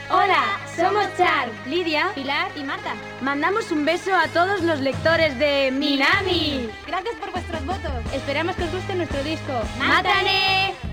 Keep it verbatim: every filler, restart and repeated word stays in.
Hola, somos Char, Lidia, Pilar y Marta. Mandamos un beso a todos los lectores de Minami. Gracias por vuestros votos. Esperamos que os guste nuestro disco. ¡Mátane!